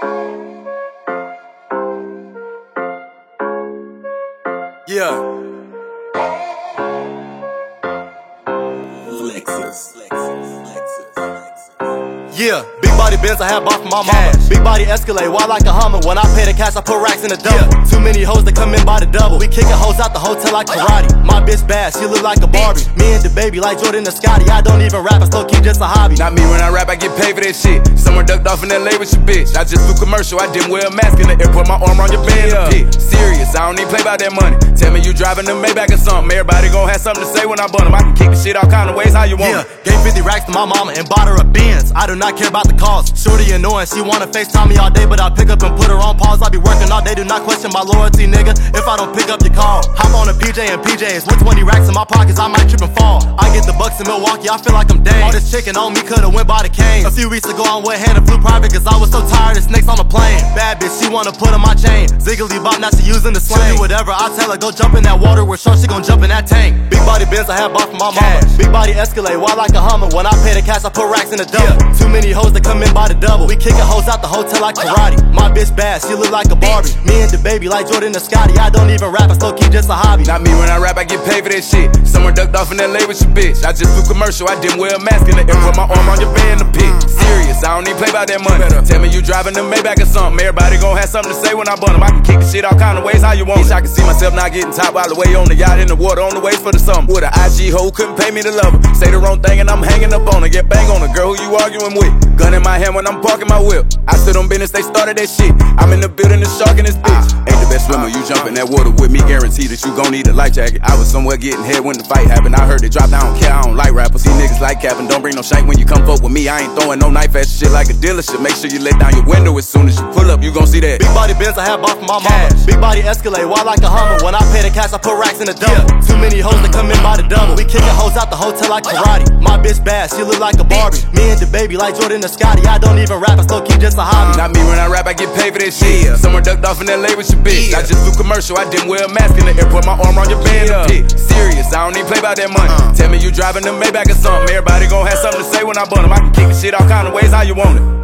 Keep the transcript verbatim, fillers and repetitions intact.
Yeah. Lexus. Yeah, big body Benz I had bought from my mama. Big body Escalade, why like a Hummer? When I pay the cash, I put racks in the double. Yeah. Too many hoes that come in by the double. We kicking hoes out the hotel like karate. My bitch bad, she look like a Barbie. Me and the baby like Jordan and Scotty. I don't even rap, I still keep just a hobby. Not me, when I rap, I get paid for that shit. Somewhere ducked off in L A with your bitch. I just flew commercial, I didn't wear a mask in the airport. My arm on your band, yeah. Pit. Serious, I don't even play about that money. Tell me you driving the Maybach or something. Everybody gon' have something to say when I bun them. I can kick the shit all kind of ways, how you want yeah. it. Gave fifty racks to my mama and bought her a Benz. I do not care about the cost. Shorty annoying, she wanna FaceTime me all day, but I pick up and put her on pause. I be working all day, do not question my loyalty, nigga, if I don't pick up your call. Hop on a P J and P Js, with twenty racks in my pockets, I might trip and fall. I get the bucks in Milwaukee, I feel like I'm Dane. All this chicken on me could've went by the cane. A few weeks ago I went hand and flew private, cause I was so tired of snakes on the plane. Bad bitch, she wanna put on my chain. Ziggly bop, now she using the slang. Do whatever, I tell her, go jump in that water, we're sure she gon' jump in that tank. Big body Benz I had bought from my mama. Big body Escalade, why like a Hummer? When I pay the cash, I put racks in the double. Yeah. Too many hoes that come in by the double. We kicking hoes out the hotel like karate. My bitch bad, she look like a Barbie. Me and the baby like Jordan and Scotty. I don't even rap, I still keep just a hobby. Not me, when I rap, I get paid for that shit. Somewhere ducked off in L A with your bitch. I just flew commercial, I didn't wear a mask in the airport. My arm on your band, the pit. Serious, I don't even play about that money. Tell me you driving the Maybach or something. Everybody gon' have something to say when I bun them. I can kick the shit all kind of ways, how you want it. I can see myself not getting top all the way on the yacht in the water, on the ways for the summer. With an I G hoe, couldn't pay me to love her. Say the wrong thing and I'm hanging up on her. Get bang on her, girl, who you arguing with? Gun in my hand when I'm parking my whip. I stood on business, they started that shit. I'm in the building, the shark in this bitch. Ain't the best swimmer, you jump in that water with me, guarantee that you gon' need a life jacket. I was somewhere getting head when the fight happened. I heard it drop, I don't care, I don't like rappers. See niggas like capping, don't bring no shank when you come fuck with me. I ain't throwing no knife at shit like a dealership. Make sure you let down your window as soon as you pull up, you gon' see that. Big body Benz I had bought from my mama. Big body Escalade, why like a Hummer? When I pay the cash, I put racks in the double. Yeah. Too many hoes that come in by the double. We kicking hoes out the hotel like karate. My bitch bad, she look like a Barbie. Me and the baby like Jordan and Scotty. I don't even rap, I still keep just a hobby. Not me, when I rap, I get paid for that shit. Yeah. Somewhere ducked off in L A with your bitch. Yeah. I just flew commercial, I didn't wear a mask in the airport. My arm on your band, yeah. The pit. Serious, I don't even play about that money. Uh-uh. Tell me you driving the Maybach or something. Everybody gon' have something to say when I bun them. I can kick the shit all kind of ways, how you want it.